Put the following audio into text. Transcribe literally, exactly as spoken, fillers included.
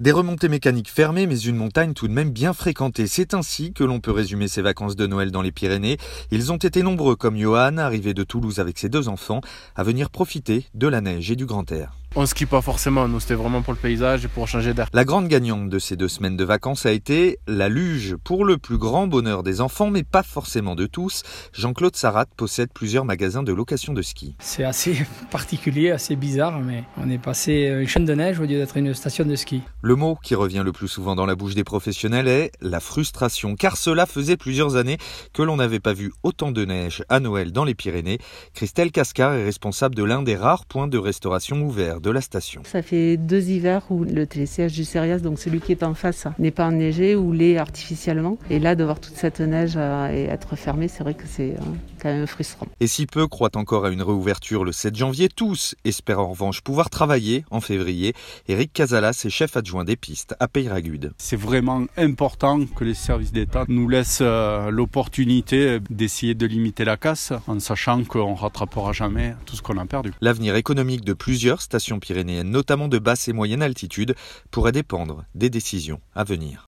Des remontées mécaniques fermées, mais une montagne tout de même bien fréquentée. C'est ainsi que l'on peut résumer ces vacances de Noël dans les Pyrénées. Ils ont été nombreux, comme Johan, arrivé de Toulouse avec ses deux enfants, à venir profiter de la neige et du grand air. On skie pas forcément, nous c'était vraiment pour le paysage et pour changer d'air. La grande gagnante de ces deux semaines de vacances a été la luge, pour le plus grand bonheur des enfants, mais pas forcément de tous. Jean-Claude Sarrat possède plusieurs magasins de location de ski. C'est assez particulier, assez bizarre, mais on est passé une chaîne de neige au lieu d'être une station de ski. Le mot qui revient le plus souvent dans la bouche des professionnels est la frustration, car cela faisait plusieurs années que l'on n'avait pas vu autant de neige à Noël dans les Pyrénées. Christelle Cascar est responsable de l'un des rares points de restauration ouverts de la station. Ça fait deux hivers où le télésiège du Cérias, donc celui qui est en face, n'est pas enneigé ou l'est artificiellement. Et là, de voir toute cette neige et être fermé, c'est vrai que c'est quand même frustrant. Et si peu croient encore à une réouverture le sept janvier, tous espèrent en revanche pouvoir travailler en février. Éric Casalas est chef adjoint des pistes à Peyragudes. C'est vraiment important que les services d'État nous laissent l'opportunité d'essayer de limiter la casse en sachant qu'on ne rattrapera jamais tout ce qu'on a perdu. L'avenir économique de plusieurs stations pyrénéennes, notamment de basse et moyenne altitude, pourrait dépendre des décisions à venir.